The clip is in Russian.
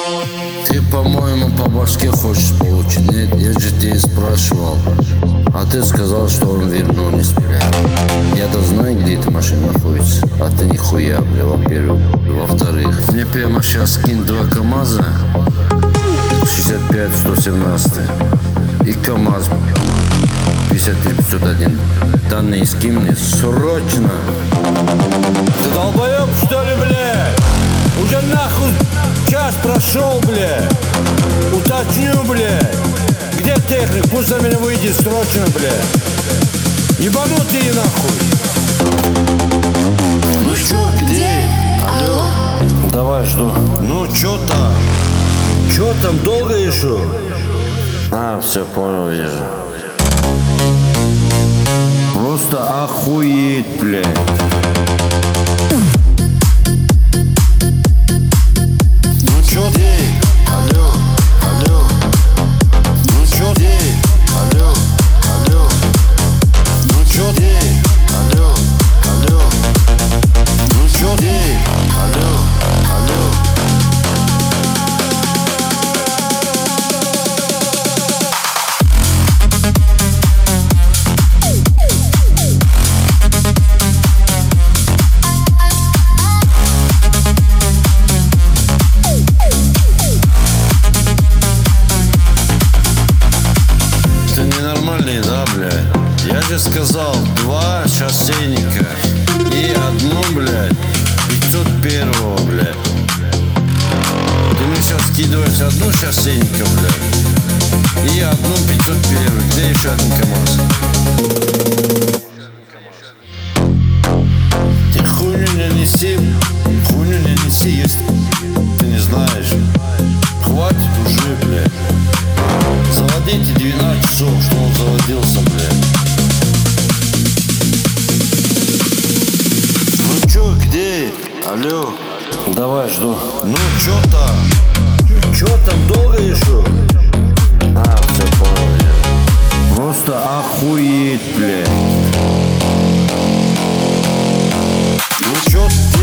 Ты, по-моему, по башке хочешь получить. Нет, я же тебя спрашивал. А ты сказал, что он вернулись, бля. Я-то знаю, где эта машина находится. А ты нихуя, бля, во-первых. Во-вторых, мне прямо сейчас скинь 2 КамАЗа 65-117 и КамАЗ 53-501. Данные скинь мне срочно. Ты долбоёб, что ли, блядь? Уже нахуй час прошел, блядь. Уточню, блядь. Где техник? Пусть за меня выйдет срочно, блядь. Ебанутые нахуй. Ну чё, где? Алло. Давай, жду. Ну чё там? Чё там, долго еще? А, все, понял, вижу. Просто охуеть, блядь. Ну чё ты? Алло, алло. Ну чё ты? Алло, алло. Ну чё ты? Алло, алло. Ну чё ты? Алло, алло. Ты ненормальный, да, блядь? Я же сказал, 2 шоссейника и одну, блядь, 501, блядь. Ты мне сейчас скидываешь одну шоссейника, блядь, и одну 501. Где еще один КамАЗ? Ты хуйню не неси, если ты не знаешь. Хватит уже, блядь. Заводите 12 часов, что он заводился, блядь. Ну чё, где? Алло. Давай, жду. Ну чё там? Чё там, долго еще? А, все, понял, вижу. Просто охуеть, блядь. Ну чё